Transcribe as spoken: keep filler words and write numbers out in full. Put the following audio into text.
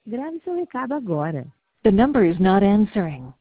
Grave seu recado agora. The number is not answering.